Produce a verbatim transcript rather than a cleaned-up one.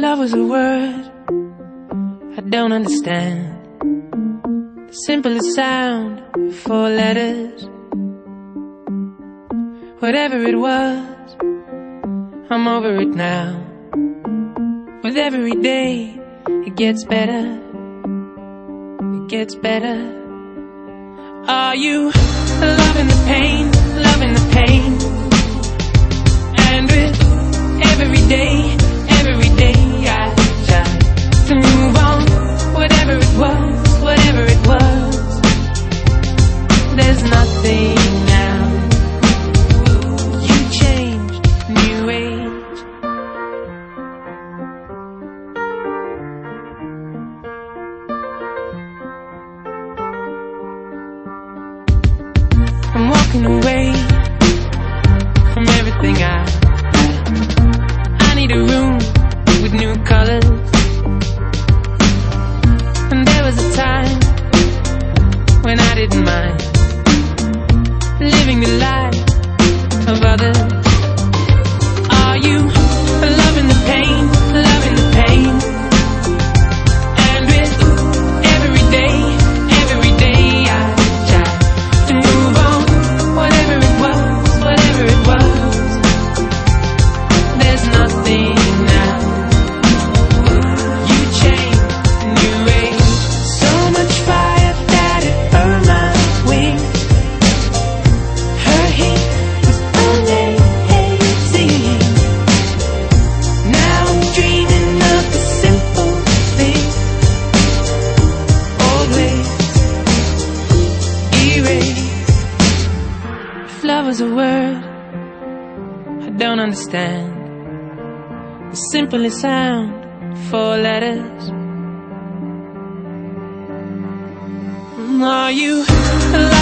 love was a word I don't understand, the simplest sound, four letters. Whatever it was, I'm over it now. With every day, it gets better, it gets better. Are you loving the pain, loving the pain? And with every day, every day I try to move on. Whatever it was, whatever it was, there's nothing now. You changed, new age. I'm walking away from everything I I need a room with new colors. And there was a time when I didn't mind living the life of others. Are you loving the pain, loving the pain? And with every day, every day I try to move on. Whatever it was, whatever it was, there's nothing now. You changed, new age. So much fire that it burned my wings. Her heat was amazing. Now I'm dreaming of the simple things. Old ways erased. If love was a word I don't understand, the simplest sound, four letters. Are you